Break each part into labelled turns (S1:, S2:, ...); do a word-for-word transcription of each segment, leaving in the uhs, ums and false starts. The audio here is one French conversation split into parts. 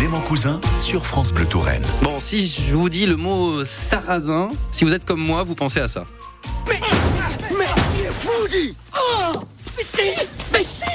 S1: Clément Cousin sur France Bleu Touraine.
S2: Bon, si je vous dis le mot sarrasin, si vous êtes comme moi, vous pensez à ça.
S3: Mais, mais, il est fou, dit. Oh, mais si, mais si.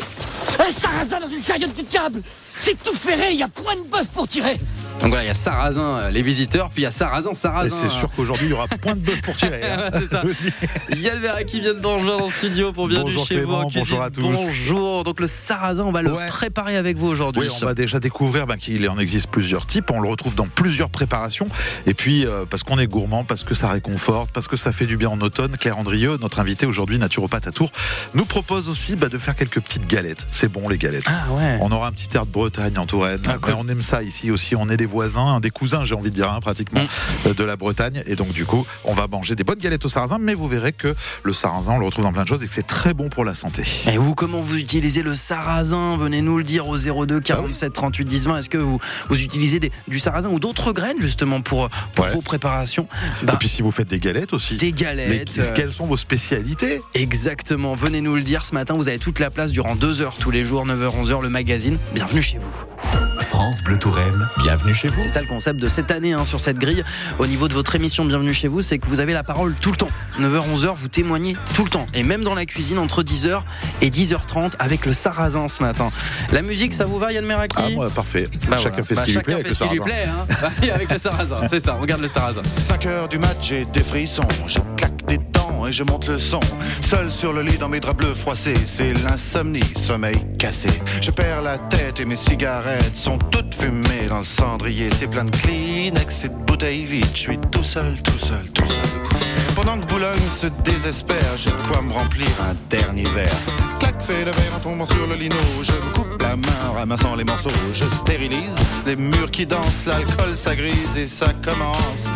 S3: Un sarrasin dans une chariote du diable. C'est tout ferré, il y a point de bœuf pour tirer.
S2: Donc voilà, il y a Sarrazin, les visiteurs, puis il y a Sarrazin, Sarrazin.
S4: Et c'est sûr qu'aujourd'hui, il y aura point de bœuf pour tirer. Hein.
S2: C'est ça. Yann Verra qui vient de nous rejoindre dans le studio pour Bienvenue
S4: bonjour
S2: chez
S4: Clément,
S2: vous.
S4: Bonjour à tous.
S2: Bonjour. Donc le Sarrazin, on va le
S4: ouais.
S2: préparer avec vous aujourd'hui.
S4: Oui, on va déjà découvrir ben, qu'il en existe plusieurs types. On le retrouve dans plusieurs préparations. Et puis, euh, parce qu'on est gourmand, parce que ça réconforte, parce que ça fait du bien en automne, Claire Andrieux, notre invitée aujourd'hui, naturopathe à Tours, nous propose aussi ben, de faire quelques petites galettes. C'est bon, les galettes.
S2: Ah ouais.
S4: On aura un petit air de Bretagne en Touraine. Ah, cool. On aime ça ici aussi. On est des voisins, des cousins, j'ai envie de dire, hein, pratiquement, mmh. de la Bretagne. Et donc, du coup, on va manger des bonnes galettes au sarrasin, mais vous verrez que le sarrasin, on le retrouve dans plein de choses et que c'est très bon pour la santé.
S2: Et vous, comment vous utilisez le sarrasin? Venez nous le dire au zéro deux quarante-sept trente-huit dix vingt. Est-ce que vous, vous utilisez des, du sarrasin ou d'autres graines, justement, pour, pour ouais. vos préparations?
S4: Bah, et puis, si vous faites des galettes aussi.
S2: Des galettes.
S4: Les, quelles sont vos spécialités?
S2: Exactement. Venez nous le dire ce matin. Vous avez toute la place durant deux heures tous les jours, neuf heures onze heures, le magazine. Bienvenue chez vous.
S1: France Bleu Touraine, bienvenue chez vous.
S2: C'est ça le concept de cette année hein, sur cette grille. Au niveau de votre émission Bienvenue chez vous, c'est que vous avez la parole tout le temps. neuf heures onze heures, vous témoignez tout le temps. Et même dans la cuisine entre dix heures et dix heures trente avec le sarrasin ce matin. La musique, ça vous va Yann Meraki?
S4: Ah moi, parfait.
S2: Bah,
S4: chacun
S2: voilà.
S4: fait ce
S2: bah,
S4: qui lui plaît
S2: avec le
S4: sarrasin.
S2: Chacun fait ce qui lui plaît hein. bah, avec le sarrasin, c'est ça, regarde le sarrasin.
S5: cinq heures du mat, j'ai des frissons, je claque des dents et je monte le son. Seul sur le lit dans mes draps bleus froissés, c'est l'insomnie, sommeil cassé. Je perds la tête et mes cigarettes sont toutes fumées dans le cendrier. C'est plein de Kleenex et de bouteilles vides, je suis tout seul, tout seul, tout seul. Pendant que Boulogne se désespère, j'ai de quoi me remplir un dernier verre. Clac, fait le verre en tombant sur le lino. Je me coupe la main en ramassant les morceaux. Je stérilise les murs qui dansent, l'alcool ça grise et ça commence.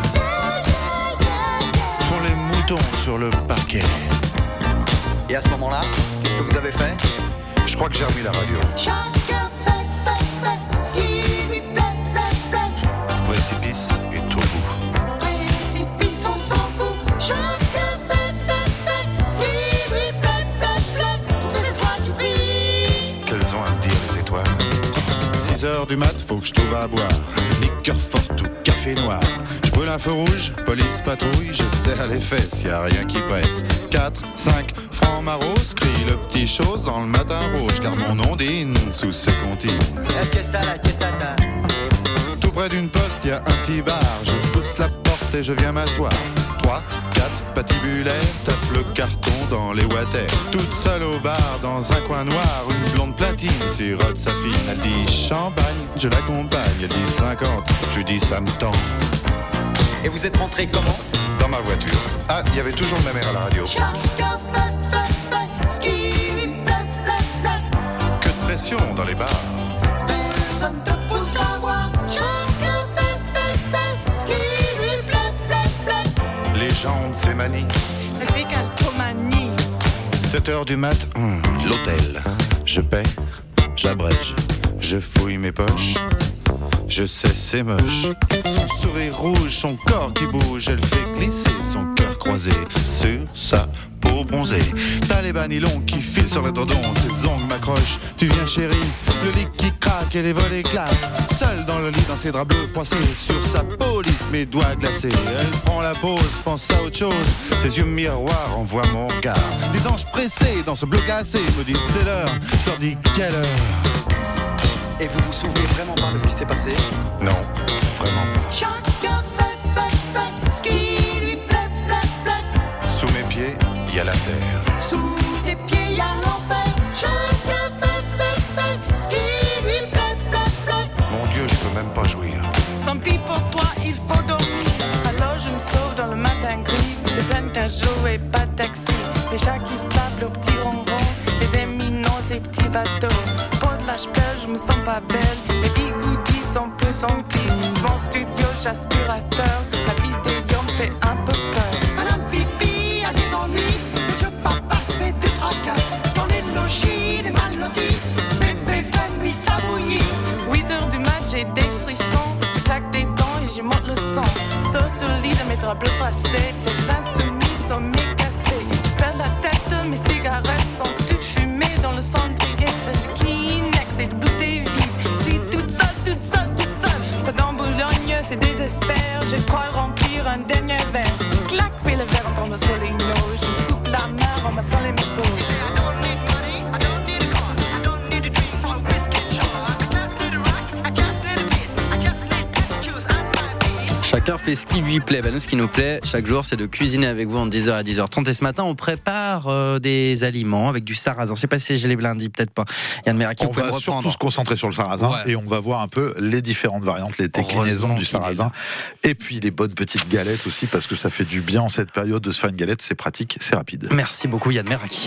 S5: Font les moutons sur le parquet.
S6: Et à ce moment-là, qu'est-ce que vous avez fait?
S5: Je crois que j'ai remis la radio.
S7: Chacun fait, fait, fait ce qui lui plaît, plaît, plaît.
S5: Précipice et tout bout.
S7: Précipice, on s'en fout. Chacun fait, fait, fait ce qui lui plaît, plaît, plaît. Toutes les étoiles qui brillent.
S5: Qu'elles ont à me dire les étoiles? six heures du mat, faut que je trouve à boire. Liqueur forte ou café noir. Je brûle un feu rouge, police patrouille. Je serre les fesses, y a rien qui presse. quatre, cinq francs maros, crie le petit chose dans le matin rouge. Car mon ondine sous ce comptine.
S6: La fiesta, la fiesta,
S5: tout près d'une poste, y a un petit bar. Je pousse la porte et je viens m'asseoir. trois, quatre patibulaires, tape le carton dans les water. Toute seule au bar, dans un coin noir, une blonde platine sirote sa fine. Elle dit champagne, je l'accompagne. Elle dit cinquante, je lui dis ça me tend.
S6: Et vous êtes rentré comment?
S5: Dans ma voiture. Ah, il y avait toujours ma mère à la radio.
S7: Chacun fait, fait, fait ce qui lui plaît, plaît, plaît.
S5: Que de pression dans les bars.
S7: Personne te pousse à boire. Chacun fait, fait, fait ce qui lui plaît, plaît, plaît.
S5: Les jambes, c'est manie.
S8: La décalcomanie.
S5: sept heures du mat, hum, l'hôtel. Je paie, j'abrège, je fouille mes poches. Je sais, c'est moche. Son sourire rouge, son corps qui bouge. Elle fait glisser son cœur croisé sur sa peau bronzée. T'as les bas nylons qui filent sur le dredon. Ses ongles m'accrochent. Tu viens chérie, le lit qui craque et les volets claquent. Seule dans le lit, dans ses draps bleus froissés. Sur sa police, mes doigts glacés. Elle prend la pause, pense à autre chose. Ses yeux miroirs envoient mon regard. Des anges pressés dans ce bleu glacé me disent c'est l'heure. Je leur dis quelle heure.
S6: Et vous vous souvenez vraiment pas de ce qui s'est passé?
S5: Non, vraiment pas.
S7: Chacun fait, fait, fait ce qui lui plaît, plaît, plaît.
S5: Sous mes pieds, il y a la terre.
S7: Sous tes pieds, il y a l'enfer. Chacun fait, fait, fait ce qui lui plaît, plaît, plaît.
S5: Mon Dieu, je peux même pas jouir.
S8: Tant pis pour toi, il faut dormir. Alors je me sauve dans le matin gris. C'est plein de jouets et pas de taxi. Les chats qui se tapent le petit ronron. Les éminents des petits bateaux. Je pleure, je me sens pas belle. Les bigoudis sont plus emplis. Mon studio, j'aspirateur. La vidéo me fait un peu peur.
S7: Madame Pipi a des ennuis. Monsieur Papa se fait du tracas. Dans les logis, les mal lotis. Bébé fait nuit, ça bouillit.
S8: huit heures du mat, j'ai des frissons. Je claque des dents et j'y monte le son. Sauf sur le lit de mes draps bleus froissés. Ces insoumis sont mécassés. Je perds la tête, mes cigarettes sont toutes fumées dans le cendrier. Espèce de Kleenex et de bouteilles vides. Je suis toute seule, toute seule. sur les notes. Je me coupe la main en massant les morceaux.
S2: Chacun fait ce qui lui plaît. Bah, nous, ce qui nous plaît chaque jour, c'est de cuisiner avec vous entre dix heures à dix heures trente. Et ce matin, on prépare euh, des aliments avec du sarrasin. Je sais pas si je l'ai blindé, peut-être pas. Yann Meraki,
S4: on
S2: vous pouvez
S4: va
S2: me reprendre.
S4: surtout se concentrer sur le sarrasin
S2: Ouais.
S4: et on va voir un peu les différentes variantes, les déclinaisons du sarrasin. Et puis les bonnes petites galettes aussi, parce que ça fait du bien en cette période de se faire une galette. C'est pratique, c'est rapide.
S2: Merci beaucoup, Yann Meraki.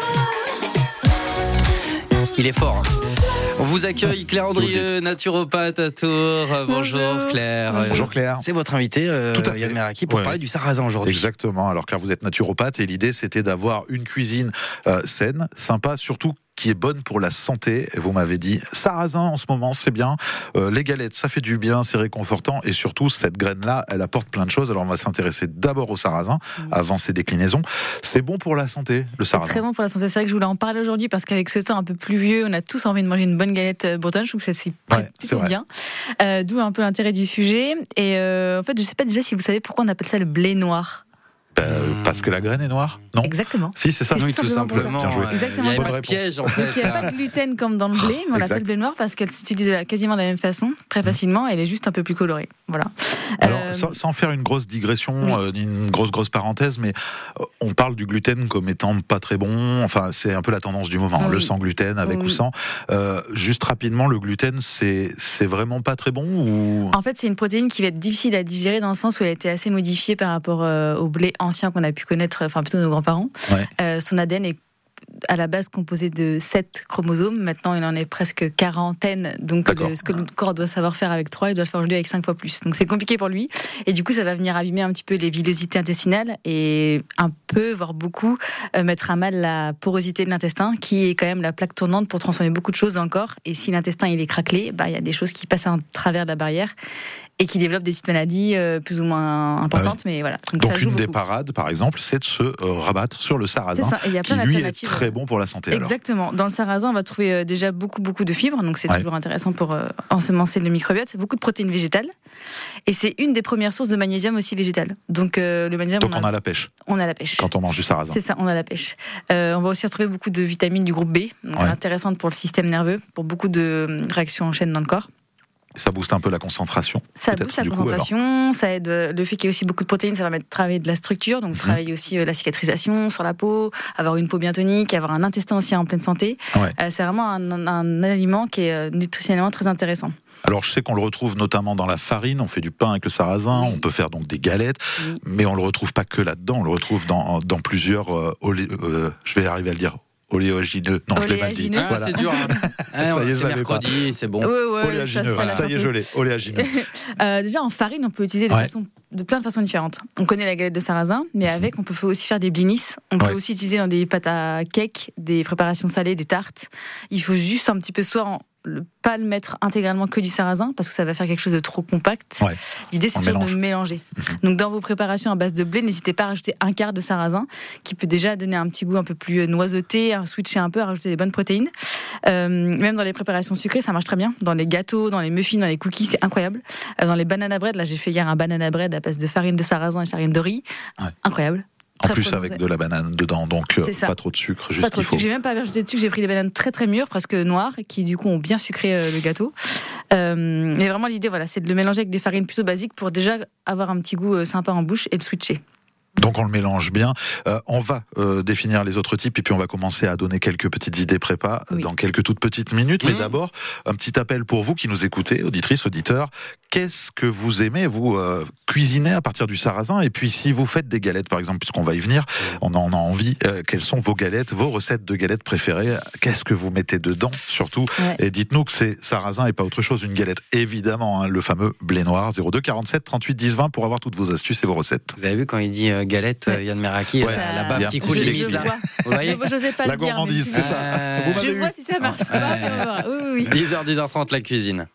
S2: Il est fort. Hein. On vous accueille, Claire Andrieux, naturopathe à Tours. Bonjour, Bonjour Claire.
S4: Bonjour Claire.
S2: C'est votre invité, euh, Yann Meraki, pour ouais. parler du sarrasin aujourd'hui.
S4: Exactement. Alors car vous êtes naturopathe et l'idée c'était d'avoir une cuisine euh, saine, sympa, surtout qui est bonne pour la santé. Et vous m'avez dit, sarrasin en ce moment, c'est bien. Euh, les galettes, ça fait du bien, c'est réconfortant. Et surtout, cette graine-là, elle apporte plein de choses. Alors, on va s'intéresser d'abord au sarrasin, mmh. avant ses déclinaisons. C'est bon pour la santé, le sarrasin.
S9: C'est très bon pour la santé. C'est vrai que je voulais en parler aujourd'hui parce qu'avec ce temps un peu pluvieux, on a tous envie de manger une bonne galette bretonne. Je trouve que ça s'y prête ouais, plutôt bien. Euh, d'où un peu l'intérêt du sujet. Et euh, en fait, je sais pas déjà si vous savez pourquoi on appelle ça le blé noir.
S4: Euh, parce que la graine est noire, non ?
S9: Exactement.
S4: Si, c'est ça.
S9: C'est
S2: oui, tout simplement.
S4: Bien joué.
S9: Exactement.
S2: Il y a pas de piège, en fait.
S9: Donc, il n'y a pas de gluten comme dans le blé, mais on l'appelle blé noir parce qu'elle s'utilise quasiment de la même façon, très facilement, et elle est juste un peu plus colorée. Voilà.
S4: Alors,
S9: euh...
S4: sans, sans faire une grosse digression, oui. euh, une grosse, grosse parenthèse, mais euh, on parle du gluten comme étant pas très bon. Enfin, c'est un peu la tendance du moment. Oui. Le sans gluten, avec oui. ou sans. Euh, juste rapidement, le gluten, c'est, c'est vraiment pas très bon ou...
S9: En fait, c'est une protéine qui va être difficile à digérer dans le sens où elle a été assez modifiée par rapport euh, au blé ancien qu'on a pu connaître, enfin plutôt nos grands-parents. Ouais. Euh, son A D N est à la base composé de sept chromosomes. Maintenant, il en est presque quarantaine. Donc, le, ce que notre corps doit savoir faire avec trois, il doit le faire aujourd'hui avec cinq fois plus. Donc, c'est compliqué pour lui. Et du coup, ça va venir abîmer un petit peu les villosités intestinales et un peu, voire beaucoup, euh, mettre à mal la porosité de l'intestin, qui est quand même la plaque tournante pour transformer beaucoup de choses dans le corps. Et si l'intestin il est craquelé, bah, il y a des choses qui passent à travers de la barrière et qui développent des petites maladies euh, plus ou moins importantes, ah oui. mais voilà. Donc,
S4: Donc
S9: ça
S4: une
S9: joue
S4: des
S9: beaucoup.
S4: parades, par exemple, c'est de se euh, rabattre sur le sarrasin,
S9: c'est ça. Et il y a plein
S4: qui lui est
S9: d'alternatives.
S4: très bon pour la santé.
S9: Exactement.
S4: Alors.
S9: Dans le sarrasin, on va trouver euh, déjà beaucoup, beaucoup de fibres, donc c'est ouais. toujours intéressant pour euh, ensemencer le microbiote. C'est beaucoup de protéines végétales, et c'est une des premières sources de magnésium aussi végétale. Donc euh, le magnésium.
S4: Donc
S9: on
S4: a, on a la pêche.
S9: On a la pêche.
S4: Quand on mange du sarrasin.
S9: C'est ça, on a la pêche. Euh, on va aussi retrouver beaucoup de vitamines du groupe B, donc ouais. intéressantes pour le système nerveux, pour beaucoup de réactions en chaîne dans le corps.
S4: Ça booste un peu la concentration.
S9: Ça booste la concentration, coup, ça aide le fait qu'il y ait aussi beaucoup de protéines, ça va permettre de travailler de la structure, donc mmh. travailler aussi euh, la cicatrisation sur la peau, avoir une peau bien tonique, avoir un intestin aussi en pleine santé. Ouais. Euh, c'est vraiment un, un, un aliment qui est euh, nutritionnellement très intéressant.
S4: Alors je sais qu'on le retrouve notamment dans la farine, on fait du pain avec le sarrasin, oui. on peut faire donc des galettes, oui. mais on le retrouve pas que là-dedans, on le retrouve dans, dans plusieurs, euh, olé, euh, je vais arriver à le dire, oléagineux. Non, je l'ai mal dit.
S2: Ah, voilà. C'est dur. Hein. Ah,
S4: ça y est,
S2: c'est mercredi, c'est bon.
S9: Ouais, ouais,
S4: oléagineux, ça, voilà. ça y est, je l'ai. Oléagineux.
S9: euh, déjà, en farine, on peut l'utiliser de,
S4: ouais.
S9: façon, de plein de façons différentes. On connaît la galette de sarrasin, mais avec, on peut aussi faire des blinis. On ouais. peut aussi utiliser dans des pâtes à cake, des préparations salées, des tartes. Il faut juste un petit peu soit en Le, pas le mettre intégralement que du sarrasin parce que ça va faire quelque chose de trop compact. Ouais, L'idée c'est sûr de le mélanger. Mm-hmm. Donc dans vos préparations à base de blé, n'hésitez pas à rajouter un quart de sarrasin qui peut déjà donner un petit goût un peu plus noiseté, à switcher un peu, à rajouter des bonnes protéines. Euh, même dans les préparations sucrées, ça marche très bien. Dans les gâteaux, dans les muffins, dans les cookies, c'est incroyable. Euh, dans les banana bread, là j'ai fait hier un banana bread à base de farine de sarrasin et farine de riz. Ouais. Incroyable.
S4: En plus avec de la banane dedans, donc euh, pas trop de sucre, juste
S9: pas trop
S4: qu'il faut.
S9: De sucre. J'ai même pas rajouté de sucre, j'ai pris des bananes très très mûres, presque noires, qui du coup ont bien sucré euh, le gâteau. Euh, mais vraiment l'idée, voilà, c'est de le mélanger avec des farines plutôt basiques pour déjà avoir un petit goût euh, sympa en bouche et de switcher.
S4: Donc on le mélange bien. Euh, on va euh, définir les autres types et puis on va commencer à donner quelques petites idées prépa oui. dans quelques toutes petites minutes. Mmh. Mais d'abord, un petit appel pour vous qui nous écoutez, auditrices, auditeurs. Qu'est-ce que vous aimez, vous, euh, cuisiner à partir du sarrasin? Et puis si vous faites des galettes, par exemple, puisqu'on va y venir, on en a envie. Euh, quelles sont vos galettes, vos recettes de galettes préférées? Qu'est-ce que vous mettez dedans, surtout? Ouais. Et dites-nous que c'est sarrasin et pas autre chose. Une galette, évidemment, hein, le fameux blé noir. zéro deux quarante-sept trente-huit dix vingt pour avoir toutes vos astuces et vos recettes.
S2: Vous avez vu quand il dit euh, galette, ouais. Yann Meraki, ouais,
S9: ça...
S2: la baffe qui coule limite là.
S9: Vous voyez, je n'osais pas
S4: la
S9: le dire.
S4: Gourmandise, c'est euh...
S9: ça. Je vois si ça marche. Ouais.
S2: Oui, oui. dix heures, dix heures trente, la cuisine.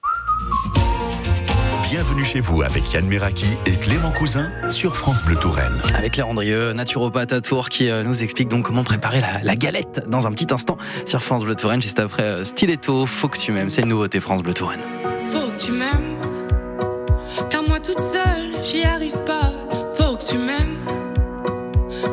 S1: Bienvenue chez vous avec Yann Meraki et Clément Cousin sur France Bleu Touraine.
S2: Avec Claire Andrieux, naturopathe à Tours, qui euh, nous explique donc comment préparer la, la galette dans un petit instant sur France Bleu Touraine, juste après euh, Stiletto, Faut que tu m'aimes. C'est une nouveauté France Bleu Touraine.
S8: Faut que tu m'aimes, car moi toute seule, j'y arrive pas. Faut que tu m'aimes,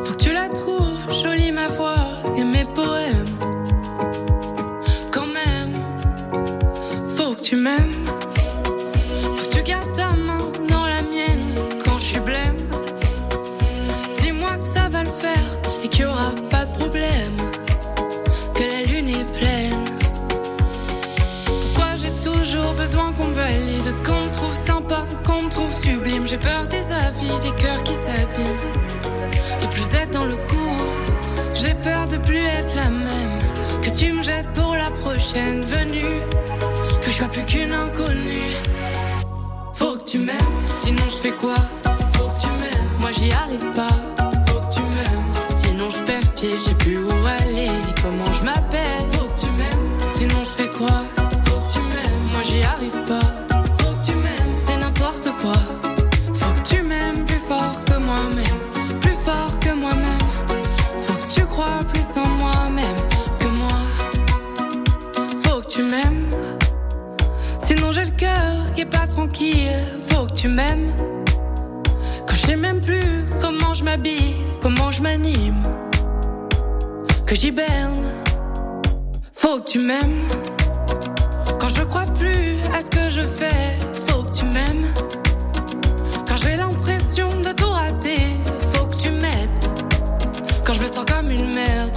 S8: ma voix et mes poèmes. Quand même, faut que tu m'aimes. Faut que tu gardes ta main dans la mienne quand je suis blême. Dis-moi que ça va le faire et qu'il y aura pas de problème, que la lune est pleine. Pourquoi j'ai toujours besoin qu'on me valide, qu'on me trouve sympa, qu'on me trouve sublime. J'ai peur des avis, des cœurs qui s'abîment, de plus être dans le coup. J'ai peur de plus être la même, que tu me jettes pour la prochaine venue, que je sois plus qu'une inconnue. Faut que tu m'aimes, sinon je fais quoi? Faut que tu m'aimes, moi j'y arrive pas. Faut que tu m'aimes, sinon je perds pied, je sais plus où aller, ni comment je m'appelle. Faut que tu m'aimes, sinon je fais quoi? Faut que tu m'aimes, moi j'y arrive pas. Faut que tu m'aimes, c'est n'importe quoi. Faut que tu m'aimes plus fort que moi-même, plus fort que moi-même. Faut que tu crois plus en moi-même que moi. Faut que tu m'aimes, sinon j'ai le cœur qui est pas tranquille. Faut que tu m'aimes, quand je sais même plus comment je m'habille, comment je m'anime, que j'hiberne. Faut que tu m'aimes, quand je crois plus à ce que je fais. Faut que tu m'aimes, quand j'ai l'impression de tout rater. Faut que tu m'aides, quand je me sens comme une merde.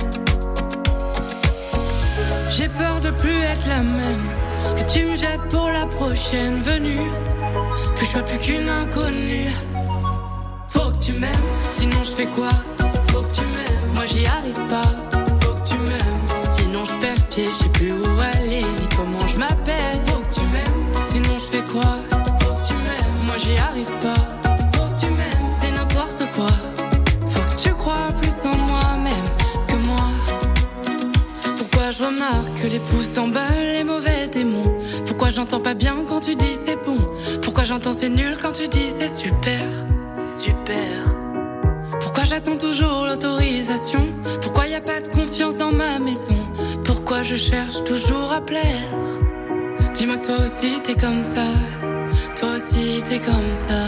S8: J'ai peur de plus être la même, que tu me jettes pour la prochaine venue, que je sois plus qu'une inconnue. Faut que tu m'aimes, sinon je fais quoi? Faut que tu m'aimes, moi j'y arrive pas. Faut que tu m'aimes, sinon je perds pied, je sais plus où aller, ni comment je m'appelle. Faut que tu m'aimes, sinon je fais quoi? Faut que tu m'aimes, moi j'y arrive pas. Faut que tu m'aimes, c'est n'importe quoi. Faut que tu crois plus en moi-même que moi. Pourquoi je remarque que les pouces s'emballent, les mauvais démons? Pourquoi j'entends pas bien quand tu dis c'est bon? Pourquoi j'entends c'est nul quand tu dis c'est super? C'est super. Pourquoi j'attends toujours l'autorisation? Pourquoi y a pas de confiance dans ma maison? Pourquoi je cherche toujours à plaire? Dis-moi que toi aussi t'es comme ça, toi aussi t'es comme ça.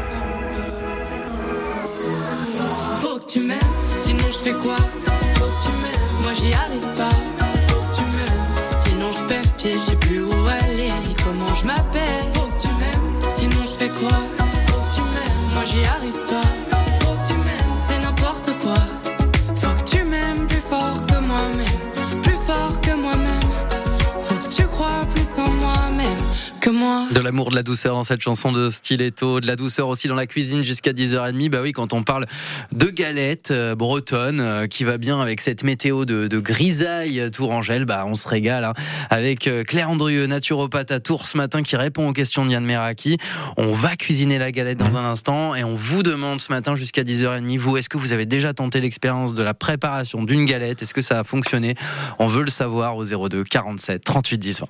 S8: Faut que tu m'aimes, sinon je fais quoi? Faut que tu m'aimes, moi j'y arrive pas. Faut que tu m'aimes, sinon je perds pied, je sais plus où aller, ni comment je m'appelle. Faut que tu m'aimes, sinon je fais quoi? Faut que tu m'aimes, moi j'y arrive pas. Faut que tu m'aimes, c'est n'importe quoi. Faut que tu m'aimes plus fort que moi-même, plus fort que moi-même. Faut que tu crois plus en moi-même que moi.
S2: De l'amour, de la douceur dans cette chanson de Stiletto, de la douceur aussi dans la cuisine jusqu'à dix heures trente. Bah oui, quand on parle de galettes euh, bretonnes, euh, qui va bien avec cette météo de, de grisaille tourangelle, bah on se régale hein, avec euh, Claire Andrieux, naturopathe à Tours ce matin, qui répond aux questions de Yann Meraki. On va cuisiner la galette dans un instant et on vous demande ce matin jusqu'à dix heures trente, vous, est-ce que vous avez déjà tenté l'expérience de la préparation d'une galette? Est-ce que ça a fonctionné? On veut le savoir au zéro deux quarante-sept trente-huit dix vingt.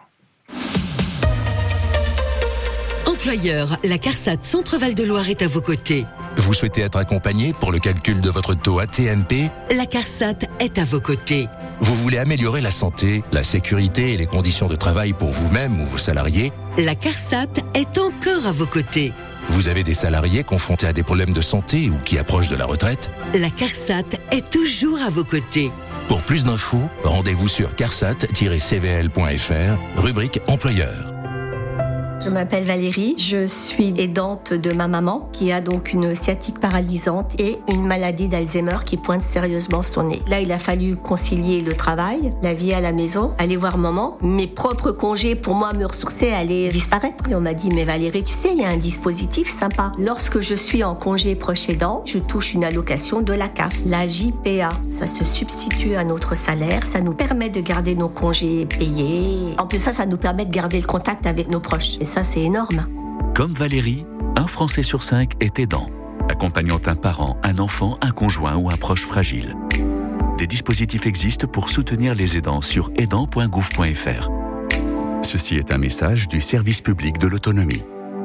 S10: Employeur, la CARSAT Centre-Val de Loire est à vos côtés.
S11: Vous souhaitez être accompagné pour le calcul de votre taux A T M P?
S10: La CARSAT est à vos côtés.
S11: Vous voulez améliorer la santé, la sécurité et les conditions de travail pour vous-même ou vos salariés?
S10: La CARSAT est encore à vos côtés.
S11: Vous avez des salariés confrontés à des problèmes de santé ou qui approchent de la retraite?
S10: La CARSAT est toujours à vos côtés.
S11: Pour plus d'infos, rendez-vous sur carsat tiret c v l point f r, rubrique employeur.
S12: Je m'appelle Valérie, je suis aidante de ma maman qui a donc une sciatique paralysante et une maladie d'Alzheimer qui pointe sérieusement son nez. Là, il a fallu concilier le travail, la vie à la maison, aller voir maman. Mes propres congés pour moi me ressourcer allaient disparaître. Et on m'a dit, mais Valérie, tu sais, il y a un dispositif sympa. Lorsque je suis en congé proche aidant, je touche une allocation de la C A F, la J P A. Ça se substitue à notre salaire, ça nous permet de garder nos congés payés. En plus ça, ça nous permet de garder le contact avec nos proches. Et ça, c'est énorme.
S1: Comme Valérie, un Français sur cinq est aidant, accompagnant un parent, un enfant, un conjoint ou un proche fragile. Des dispositifs existent pour soutenir les aidants sur aidant point gouv point f r. Ceci est un message du service public de l'autonomie.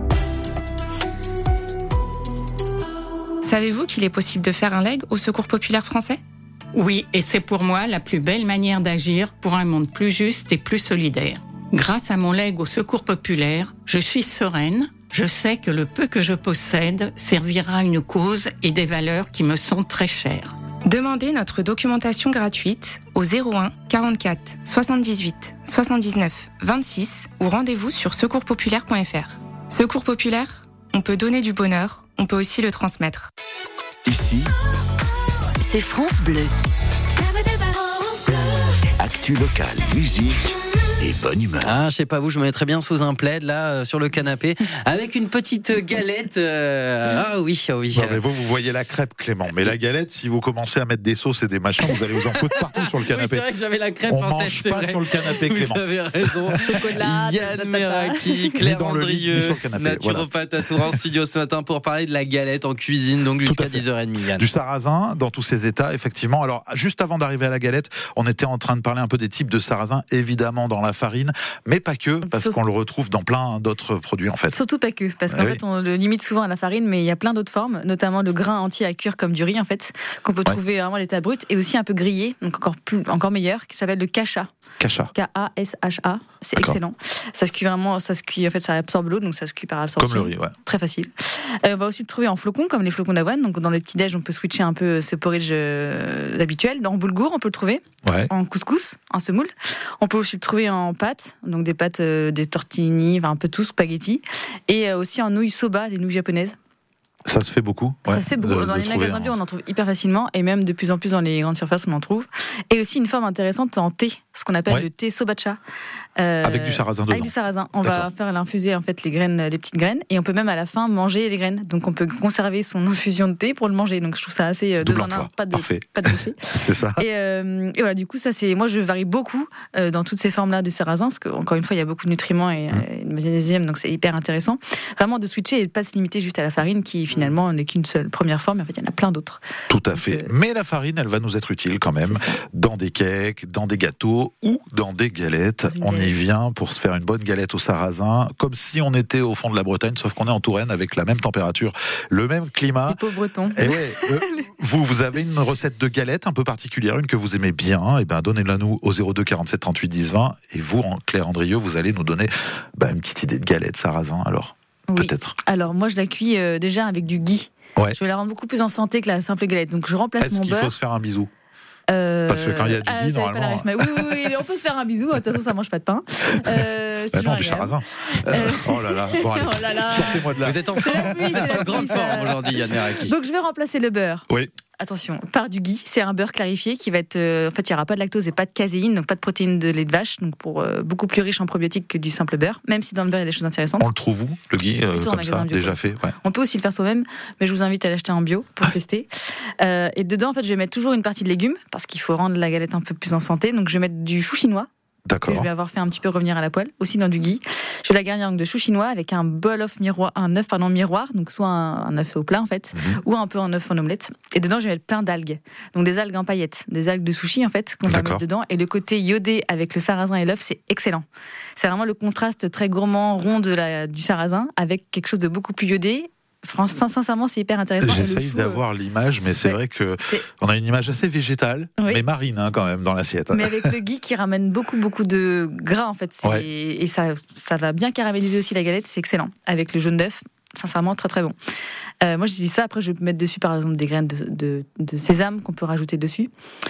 S13: Savez-vous qu'il est possible de faire un leg au Secours populaire français ?
S14: Oui, et c'est pour moi la plus belle manière d'agir pour un monde plus juste et plus solidaire. Grâce à mon legs au Secours populaire, je suis sereine. Je sais que le peu que je possède servira à une cause et des valeurs qui me sont très chères.
S13: Demandez notre documentation gratuite au zéro un quarante-quatre soixante-dix-huit soixante-dix-neuf vingt-six ou rendez-vous sur secours populaire point f r. Secours Populaire, on peut donner du bonheur, on peut aussi le transmettre.
S1: Ici,
S10: c'est France Bleu.
S1: actu locale, musique et bonne humeur.
S2: Ah, je sais pas vous, je me mettrais bien sous un plaid là euh, sur le canapé avec une petite galette. Euh... Ah oui, ah oui.
S4: Non, mais vous, vous voyez la crêpe, Clément. Mais la galette, si vous commencez à mettre des sauces et des machins, vous allez vous en foutre partout sur le canapé.
S2: Oui, c'est vrai que j'avais la crêpe
S4: On
S2: en tête.
S4: mange
S2: C'est
S4: pas
S2: vrai.
S4: sur le canapé, Clément.
S2: Vous avez raison.
S9: Chocolat,
S2: Yann Meraki, Claire
S4: dans le lit,
S2: Andrieux,
S4: ni sur le canapé,
S2: naturopathe à Tours en studio ce matin pour parler de la galette en cuisine, donc jusqu'à dix heures trente. Yann.
S4: Du sarrasin dans tous ses états, effectivement. Alors, juste avant d'arriver à la galette, on était en train de parler un peu des types de sarrasin, évidemment dans la farine, mais pas que, parce
S9: Surtout-
S4: qu'on le retrouve dans plein d'autres produits, en fait.
S9: Surtout pas que, parce qu'en
S4: Ah oui.
S9: fait on le limite souvent à la farine, mais il y a plein d'autres formes, notamment le grain entier à cuire comme du riz en fait, qu'on peut
S4: Ouais.
S9: trouver vraiment à l'état brut, et aussi un peu grillé, donc encore plus, encore meilleur, qui s'appelle le kasha.
S4: Cacha.
S9: K A S H A, c'est
S4: D'accord.
S9: excellent. Ça se cuit vraiment, ça se cuit en fait, ça absorbe l'eau, donc ça se cuit par absorption.
S4: Comme le riz, ouais.
S9: Très facile. Euh, on va aussi le trouver en flocons, comme les flocons d'avoine. Donc dans les petits déj, on peut switcher un peu ce porridge euh, habituel. Dans boulgour, on peut le trouver.
S4: Ouais.
S9: En couscous, en semoule. On peut aussi le trouver en pâtes, donc des pâtes, euh, des tortellini, enfin un peu tout, spaghetti. Et euh, aussi en nouilles soba, des nouilles japonaises.
S4: Ça se fait beaucoup.
S9: Ça
S4: ouais,
S9: se fait beaucoup.
S4: de-
S9: Dans
S4: de
S9: les
S4: trouver
S9: magasins
S4: un-
S9: bio, on en trouve hyper facilement, et même de plus en plus dans les grandes surfaces, on en trouve. Et aussi une forme intéressante en thé, ce qu'on appelle
S4: Ouais.
S9: le thé sobacha. Euh,
S4: Avec du sarrasin dedans.
S9: Avec du sarrasin. On va
S4: D'accord.
S9: faire l'infuser en fait les graines, les petites graines, et on peut même à la fin manger les graines. Donc on peut conserver son infusion de thé pour le manger. Donc je trouve ça assez euh, deux
S4: Double
S9: en un,
S4: emploi.
S9: pas de
S4: Parfait.
S9: pas de déchets.
S4: C'est ça.
S9: Et, euh, et voilà, du coup, ça c'est. Moi, je varie beaucoup euh, dans toutes ces formes-là de sarrasin, parce qu'encore une fois, il y a beaucoup de nutriments et,
S4: Mmh.
S9: et de magnésium, donc c'est hyper intéressant. Vraiment de switcher et de pas se limiter juste à la farine, qui finalement n'est qu'une seule première forme. Mais en fait, il y en a plein d'autres.
S4: Tout à fait.
S9: euh,
S4: Mais la farine, elle va nous être utile quand même dans des cakes, dans des gâteaux ou dans des galettes.
S9: Dans une
S4: On y
S9: galette.
S4: vient pour se faire une bonne galette au sarrasin, comme si on était au fond de la Bretagne, sauf qu'on est en Touraine avec la même température, le même climat.
S9: Les pauvres Bretons.
S4: Et ouais, euh, vous, vous avez une recette de galette un peu particulière, une que vous aimez bien, et ben donnez-la nous au zéro deux quarante-sept trente-huit dix vingt. Et vous, en Claire Andrieux, vous allez nous donner bah, une petite idée de galette sarrasin. Alors,
S9: Oui.
S4: peut-être.
S9: Alors moi, je la cuis euh, déjà avec du ghee.
S4: Ouais.
S9: Je vais la rendre beaucoup plus en santé que la simple galette. Donc je remplace
S4: Est-ce
S9: mon
S4: qu'il
S9: beurre.
S4: faut se faire un bisou?
S9: Euh,
S4: Parce que quand il y a du
S9: ah,
S4: ghee,
S9: j'avais pas la
S4: normalement-
S9: ref, mais oui, oui, oui, on peut se faire un bisou. De toute façon, ça mange pas de pain. Euh, c'est
S4: Bah non,
S9: toujours
S4: du
S9: agréable.
S4: sarrasin. Euh, oh là là, bon, allez,
S9: Oh là là.
S4: sortez-moi de là.
S2: Vous êtes en
S9: C'est la
S2: forme,
S9: pluie,
S2: vous
S9: c'est
S2: êtes
S9: la
S2: en grande
S9: pluie, ça-
S2: forme aujourd'hui, Yann Meraki.
S9: Donc je vais remplacer le beurre.
S4: Oui.
S9: Attention, par du ghee, c'est un beurre clarifié qui va être. euh, en fait, il n'y aura pas de lactose et pas de caséine, donc pas de protéines de lait de vache, donc pour euh, beaucoup plus riche en probiotiques que du simple beurre. Même si dans le beurre il y a des choses intéressantes.
S4: On le trouve où, le ghee, euh,
S9: Plutôt en
S4: comme
S9: magasin
S4: ça,
S9: bio,
S4: déjà
S9: quoi.
S4: fait ouais.
S9: On peut aussi le faire soi-même, mais je vous invite à l'acheter en bio pour tester. Euh, et dedans, en fait, je vais mettre toujours une partie de légumes parce qu'il faut rendre la galette un peu plus en santé. Donc, je vais mettre du chou chinois. Que
S4: D'accord.
S9: je vais avoir fait un petit peu revenir à la poêle, aussi dans du ghee. Je vais la garnir donc de chou chinois avec un bol of miroir, un œuf pardon miroir, donc soit un, un œuf au plat en fait,
S4: Mhm.
S9: ou un peu en œuf en omelette. Et dedans, je vais mettre plein d'algues, donc des algues en paillettes, des algues de sushi en fait qu'on va
S4: D'accord.
S9: mettre dedans. Et le côté iodé avec le sarrasin et l'œuf, c'est excellent. C'est vraiment le contraste très gourmand rond de la du sarrasin avec quelque chose de beaucoup plus iodé. Franchement, sincèrement, c'est hyper intéressant. Et le
S4: J'essaye
S9: chou,
S4: d'avoir l'image, mais c'est
S9: ouais.
S4: vrai que
S9: c'est-
S4: on a une image assez végétale,
S9: Oui.
S4: mais marine hein, quand même dans l'assiette.
S9: Mais avec le ghee qui ramène beaucoup beaucoup de gras en fait, c'est-
S4: Ouais.
S9: et ça ça va bien caraméliser aussi la galette, c'est excellent. Avec le jaune d'œuf, sincèrement très très bon. Euh, moi j'utilise ça. Après je peux mettre dessus par exemple des graines de, de, de sésame qu'on peut rajouter dessus,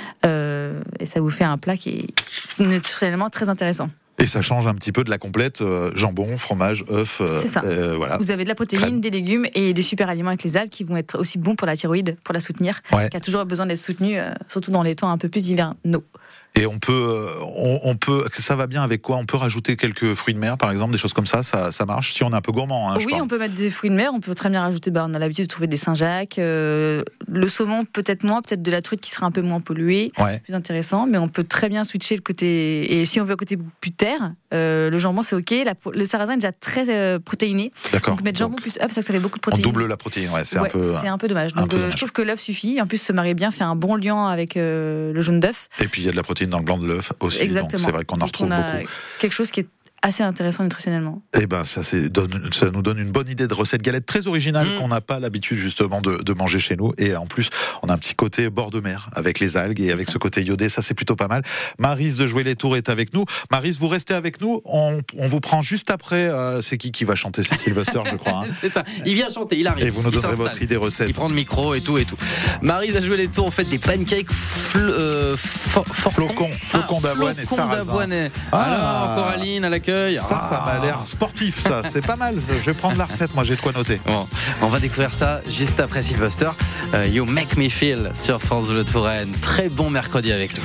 S9: euh, et ça vous fait un plat qui est naturellement très intéressant.
S4: Et ça change un petit peu de la complète euh, jambon, fromage, œuf. euh,
S9: C'est ça.
S4: euh, voilà.
S9: Vous avez de la protéine,
S4: Crème.
S9: des légumes et des super aliments avec les algues qui vont être aussi bons pour la thyroïde, pour la soutenir,
S4: Ouais.
S9: qui a toujours besoin d'être soutenue, euh, surtout dans les temps un peu plus hivernaux.
S4: Et on peut, euh, on, on peut, ça va bien avec quoi? On peut rajouter quelques fruits de mer, par exemple, des choses comme ça. Ça, ça marche si on est un peu gourmand. Hein, je
S9: Oui,
S4: parle.
S9: on peut mettre des fruits de mer, on peut très bien rajouter, bah, on a l'habitude de trouver des Saint-Jacques, euh, le saumon peut-être moins, peut-être de la truite qui sera un peu moins polluée,
S4: Ouais.
S9: plus intéressant, mais on peut très bien switcher le côté, et si on veut le côté plus terre, euh, le jambon c'est ok, la, le sarrasin est déjà très euh, protéiné,
S4: D'accord.
S9: donc mettre jambon plus œuf, ça, ça fait beaucoup de
S4: On
S9: protéines.
S4: double la protéine, ouais, c'est
S9: Ouais,
S4: un peu.
S9: c'est un peu dommage.
S4: un
S9: Donc
S4: peu
S9: euh,
S4: dommage.
S9: je trouve que l'œuf suffit, en plus se marie bien, fait un bon lien avec euh, le jaune d'œuf.
S4: Et puis il y a de la protéine dans le blanc de l'œuf aussi.
S9: Exactement.
S4: Donc c'est vrai qu'on en
S9: Donc,
S4: retrouve
S9: on a
S4: beaucoup.
S9: quelque chose qui est assez intéressant nutritionnellement.
S4: Eh ben, ça, c'est, donne, ça nous donne une bonne idée de recette galette très originale mmh. qu'on n'a pas l'habitude justement de, de manger chez nous. Et en plus, on a un petit côté bord de mer avec les algues et avec ce côté iodé. Ça, c'est plutôt pas mal. Maryse de Jouer les Tours est avec nous. Maryse, vous restez avec nous. On, on vous prend juste après. Euh, c'est qui qui va chanter? C'est Sylvester, je crois. Hein.
S2: C'est ça. Il vient chanter, il arrive.
S4: Et vous nous donnerez votre idée recette.
S2: Il prend le micro et tout et tout. Maryse a joué les tours. On fait des pancakes fl- euh, for- for-
S4: flocons, flocons ah, d'avoine et sarrasin.
S2: Et... Ah. Alors, Coraline à l'accueil.
S4: Ça, ah. ça m'a l'air sportif. Ça, c'est pas mal. Je vais prendre la recette. Moi, j'ai de quoi noter.
S2: Bon, on va découvrir ça juste après Sylvester. Uh, you Make Me Feel sur France Bleu Touraine. Très bon mercredi avec nous.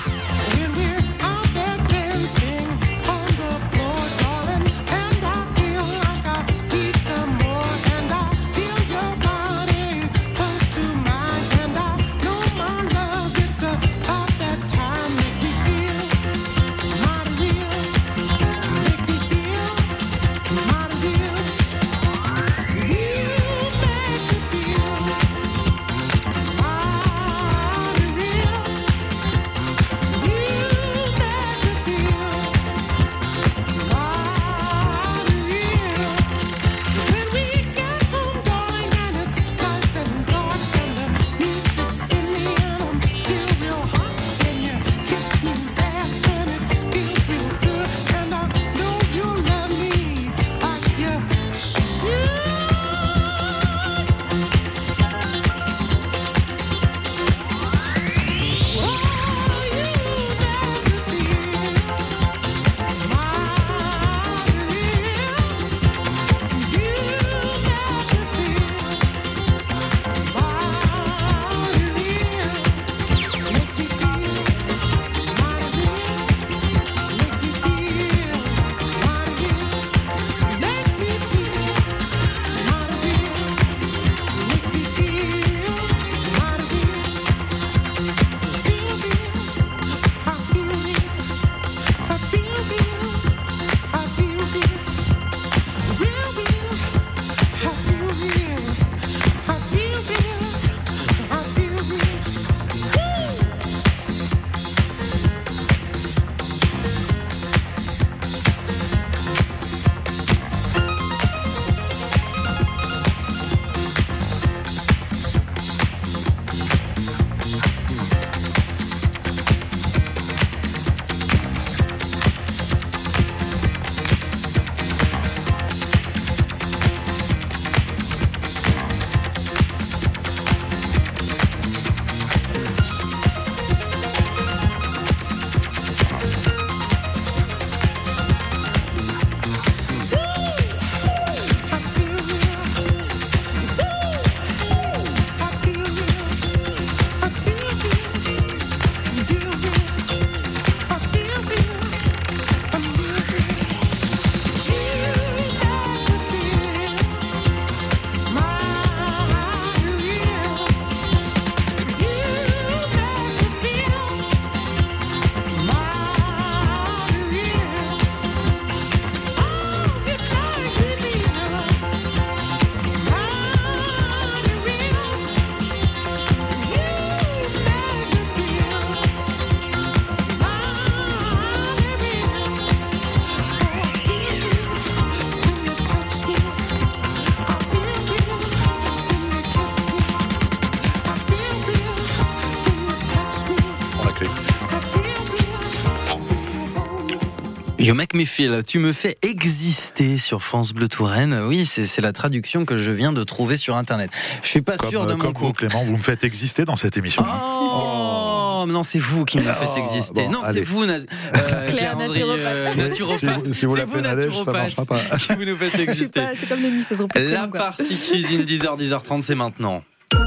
S2: You Make Me Feel, tu me fais exister sur France Bleu Touraine. Oui, c'est, c'est la traduction que je viens de trouver sur Internet. Je suis pas
S4: comme,
S2: sûr de
S4: comme
S2: mon coup.
S4: Vous, Clément, vous me faites exister dans cette émission.
S2: Oh, oh. Non, c'est vous qui me oh, faites exister. Bon, non,
S4: allez.
S2: c'est vous, na- euh, Claire Andrieux, euh, naturopathe.
S4: Si vous, si vous l'appelez Nadège, ça marchera pas.
S2: Qui vous nous faites exister.
S9: Pas, c'est comme les Miss, ça se
S2: La partie cuisine, dix heures, dix heures trente, c'est maintenant.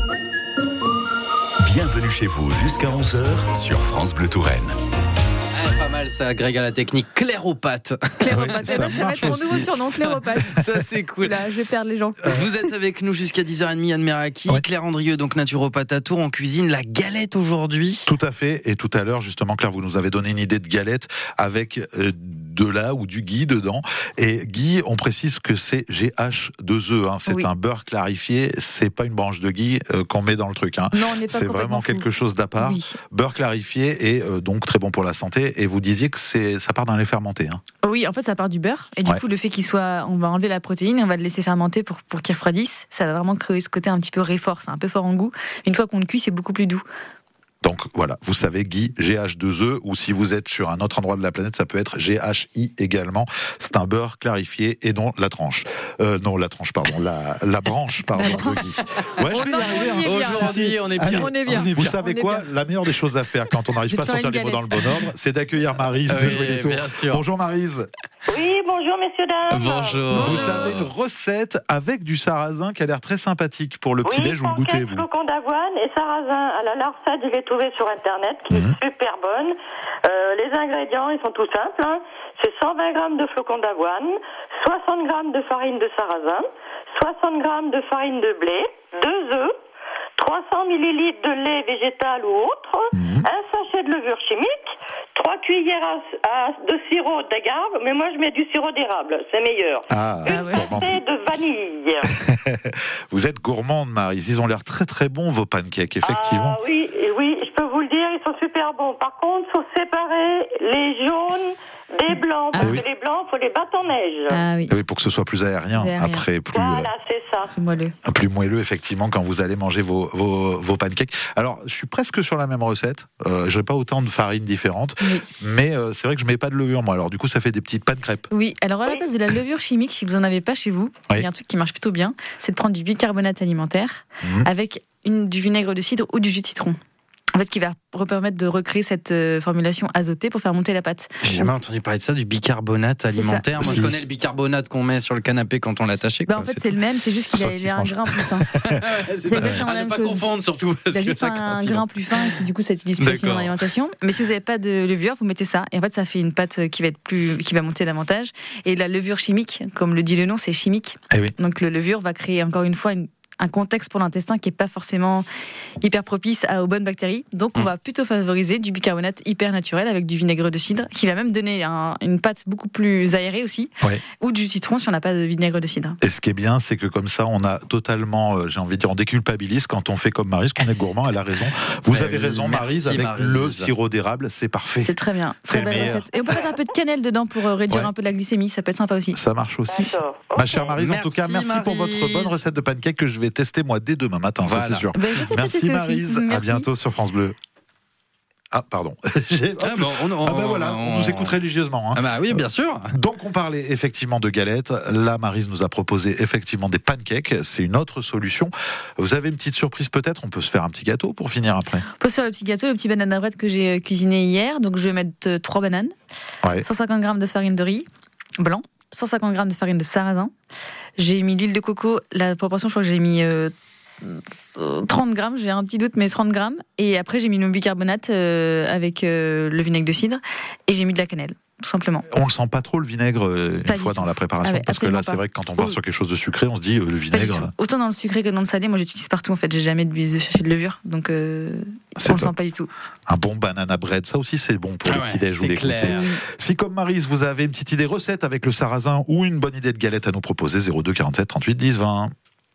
S1: Bienvenue chez vous jusqu'à onze heures sur France Bleu Touraine.
S2: Pas mal ça, Greg à la technique. Clairopathe.
S9: Clairopathe, oui, ça, ça va être mon nouveau surnom, Clairopathe.
S2: Ça c'est cool.
S9: Là, je vais perdre les gens.
S2: Vous êtes avec nous jusqu'à dix heures trente, Anne Meraki, ouais. Claire Andrieux, donc naturopathe à Tours. On cuisine la galette aujourd'hui.
S4: Tout à fait. Et tout à l'heure, justement, Claire, vous nous avez donné une idée de galette avec euh, de la ou du ghee dedans. Et ghee, on précise que c'est G H deux E. Hein. C'est oui. un beurre clarifié. C'est pas une branche de ghee euh, qu'on met dans le truc. Hein.
S9: Non, on n'est pas
S4: c'est vraiment
S9: fou.
S4: quelque chose d'à part.
S9: Oui.
S4: Beurre clarifié et euh, donc très bon pour la santé. Et vous disiez que c'est, ça part d'un lait fermenté. Hein.
S9: Oui, en fait, ça part du beurre. Et du ouais. coup, le fait qu'il soit, on va enlever la protéine et on va le laisser fermenter pour, pour qu'il refroidisse. Ça va vraiment créer ce côté un petit peu réfort. C'est un peu fort en goût. Une fois qu'on le cuit, c'est beaucoup plus doux.
S4: Donc voilà, vous savez, ghee, G H deux E, ou si vous êtes sur un autre endroit de la planète, ça peut être G H I également. C'est un beurre clarifié et non la tranche. Euh, non, la tranche, pardon, la, la branche, pardon, de ghee. Ouais, je vais y arriver.
S2: Hein. Aujourd'hui, on est bien.
S9: On est bien.
S4: Vous
S9: on est
S4: savez
S9: bien.
S4: quoi ? La meilleure des choses à faire quand on n'arrive pas à sortir les mots dans le bon ordre, c'est d'accueillir Maryse de
S2: oui,
S4: Jouer les Tours.
S2: bien sûr.
S4: Bonjour Maryse.
S15: Oui, bonjour messieurs, dames.
S2: Bonjour.
S4: Vous savez une recette avec du sarrasin qui a l'air très sympathique pour le petit-déj,
S15: oui,
S4: vous le goûtez, vous ?
S15: Flocons d'avoine et sarrasin à la larcade, je l'ai trouvé sur Internet, qui mmh. est super bonne. Euh, les ingrédients, ils sont tout simples. Hein. C'est cent vingt grammes de flocons d'avoine, soixante grammes de farine de sarrasin, soixante grammes de farine de blé, deux œufs, trois cents millilitres de lait végétal ou autre, mmh. un sachet de levure chimique, trois cuillères à, à, de sirop d'agave, mais moi je mets du sirop d'érable, c'est meilleur.
S4: Ah,
S15: une pincée de vanille.
S4: Vous êtes gourmande, Maryse. Ils ont l'air très très bons, vos pancakes, effectivement.
S15: Ah oui, oui, je peux vous le dire, ils sont super bons. Par contre, il faut séparer les jaunes des blancs, parce ah, oui. que les blancs, il faut les battre en neige.
S9: Ah oui.
S4: Oui, pour que ce soit plus aérien, aérien. après, plus,
S15: voilà, c'est ça.
S9: Plus moelleux.
S4: Plus moelleux, effectivement, quand vous allez manger vos, vos, vos pancakes. Alors, je suis presque sur la même recette. Euh, je n'ai pas autant de farines différentes, oui. mais euh, c'est vrai que je ne mets pas de levure, moi. Alors, du coup, ça fait des petites pâtes crêpes.
S9: Oui, alors à la place de la levure chimique, si vous n'en avez pas chez vous, oui. il y a un truc qui marche plutôt bien, c'est de prendre du bicarbonate alimentaire mmh. avec une, du vinaigre de cidre ou du jus de citron. En fait, qui va permettre de recréer cette euh, formulation azotée pour faire monter la pâte.
S2: J'ai jamais entendu parler de ça, du bicarbonate alimentaire. Moi, je connais le bicarbonate qu'on met sur le canapé quand on l'attache.
S9: Bah, en fait, c'est, c'est le même, c'est juste qu'il a, il a un grain plus fin.
S2: c'est c'est exactement la même chose. À ne pas confondre, surtout.
S9: Il a juste un, un grain plus fin qui, du coup, ça utilise plus facilement dans l'alimentation. Mais si vous n'avez pas de levure, vous mettez ça. Et en fait, ça fait une pâte qui va être plus, qui va monter davantage. Et la levure chimique, comme le dit le nom, c'est chimique.
S4: Eh oui.
S9: Donc, la levure va créer encore une fois une un contexte pour l'intestin qui n'est pas forcément hyper propice aux bonnes bactéries. Donc, on mmh. va plutôt favoriser du bicarbonate hyper naturel avec du vinaigre de cidre qui va même donner un, une pâte beaucoup plus aérée aussi. Ouais. Ou du citron si on n'a pas de vinaigre de cidre.
S4: Et ce qui est bien, c'est que comme ça, on a totalement, euh, j'ai envie de dire, on déculpabilise quand on fait comme Maryse, qu'on est gourmand, elle a raison. Vous avez raison, Maryse, avec Maryse. Le sirop d'érable, c'est parfait.
S9: C'est très bien.
S4: C'est
S9: très belle recette. Et on peut mettre un peu de cannelle dedans pour euh, réduire ouais. un peu la glycémie, ça peut être sympa aussi.
S4: Ça marche aussi.
S15: D'accord.
S4: Ma chère Maryse,
S2: merci,
S4: en tout cas, merci
S2: Maryse.
S4: pour votre bonne recette de pancake que je vais tester moi dès demain matin, voilà. Ça c'est sûr.
S9: Ben,
S4: merci Maryse, merci. À bientôt sur France Bleu. Ah pardon. J'ai...
S2: Ah, bon, on, on,
S4: ah ben voilà, on, on nous écoute religieusement. Hein.
S2: Ah bah oui, bien sûr.
S4: Donc on parlait effectivement de galettes. Là, Maryse nous a proposé effectivement des pancakes. C'est une autre solution. Vous avez une petite surprise peut-être ? On peut se faire un petit gâteau pour finir après.
S9: On peut se faire le petit gâteau, le petit banane à bread que j'ai cuisiné hier. Donc je vais mettre trois bananes, ouais. cent cinquante grammes de farine de riz blanc, cent cinquante grammes de farine de sarrasin. J'ai mis l'huile de coco. La proportion, je crois que j'ai mis euh, trente grammes, j'ai un petit doute, mais trente grammes. Et après, j'ai mis le bicarbonate euh, avec euh, le vinaigre de cidre et j'ai mis de la cannelle, tout simplement.
S4: On le sent pas trop le vinaigre euh, une fois dans la préparation, ah ouais, parce que là, pas. C'est vrai que quand on part sur quelque chose de sucré, on se dit euh, le vinaigre.
S9: Autant dans le sucré que dans le salé, moi j'utilise partout en fait. J'ai jamais de sachet de levure, donc euh, on le sent pas du tout.
S4: Un bon banana bread, ça aussi c'est bon pour ah le ouais, petit déj ou les goûters. Si comme Maryse, vous avez une petite idée recette avec le sarrasin ou une bonne idée de galette à nous proposer, zéro deux quarante-sept trente-huit dix vingt.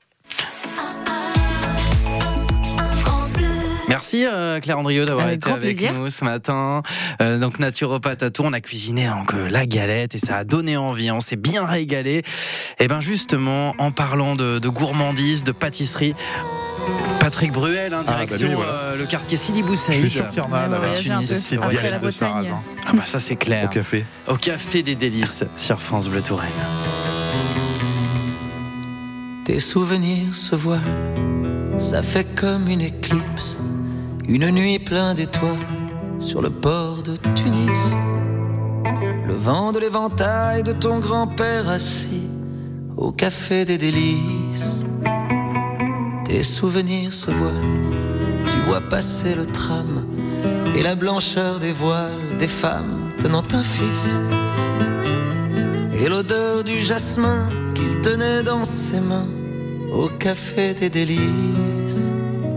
S2: Merci euh, Claire Andrieux d'avoir
S9: avec
S2: été avec
S9: plaisir.
S2: Nous ce matin. Euh, donc naturopathe à Tours, on a cuisiné donc euh, la galette et ça a donné envie. On s'est bien régalé. Et ben justement, en parlant de, de gourmandise, de pâtisserie. Patrick Bruel, hein, direction ah bah lui, voilà. euh, le quartier Sidi Boussaïd.
S4: Je suis sûr qu'il y en a là-bas.
S2: Tunis.
S9: Ouais, la de sarrasin.
S2: Ah bah ça c'est clair.
S4: Au café.
S2: Au café des délices sur France Bleu Touraine.
S16: Tes souvenirs se voilent, ça fait comme une éclipse. Une nuit pleine d'étoiles sur le port de Tunis. Le vent de l'éventail de ton grand-père assis au café des délices. Tes souvenirs se voilent, tu vois passer le tram et la blancheur des voiles des femmes tenant un fils. Et l'odeur du jasmin qu'il tenait dans ses mains au café des délices.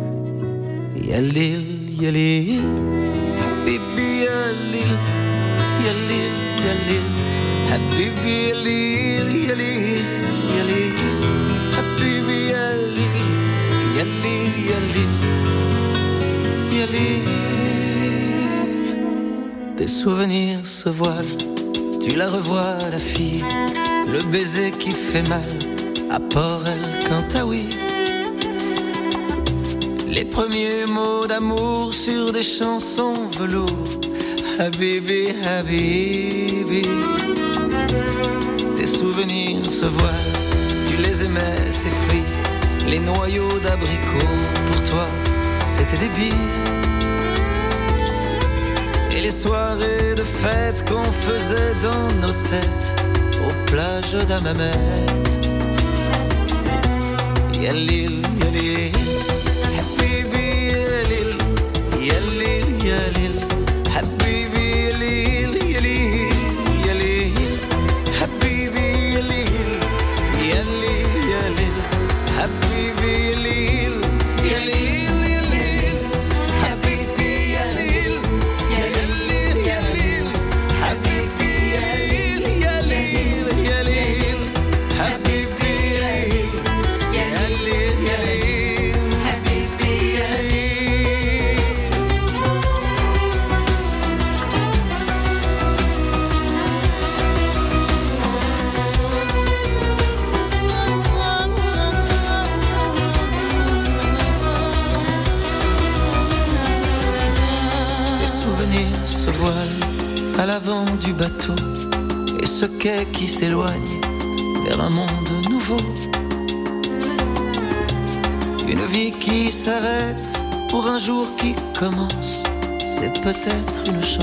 S16: Yalil, yalil, habibi yalil, yalil, yalil. Habibi Yalil, Yalil, Yalil. Habibi Yalil, Yalil, Yalil, Yalil. Tes souvenirs se voilent, tu la revois la fille, le baiser qui fait mal, à Port El Kantaoui. Les premiers mots d'amour sur des chansons velours. Habibi, Habibi. Tes souvenirs se voilent, tu les aimais, ces fruits. Les noyaux d'abricots, pour toi, c'était des billes. Et les soirées de fête qu'on faisait dans nos têtes, aux plages d'Hammamet. Yalil, Yalil. Yalil, Yalil, Habibi Yalil, Yalil, Yalil, Habibi Yalil, Yalil, Yalil, Habibi Yalil, Yalil, Yalil, Habibi Yalil, Yalil, Yalil, Habibi Yalil, Yalil, Yalil, Habibi Yalil, Yalil, Yalil, Habibi Yalil. Se voile à l'avant du bateau et ce quai qui s'éloigne vers un monde nouveau. Une vie qui s'arrête pour un jour qui commence, c'est peut-être une chance.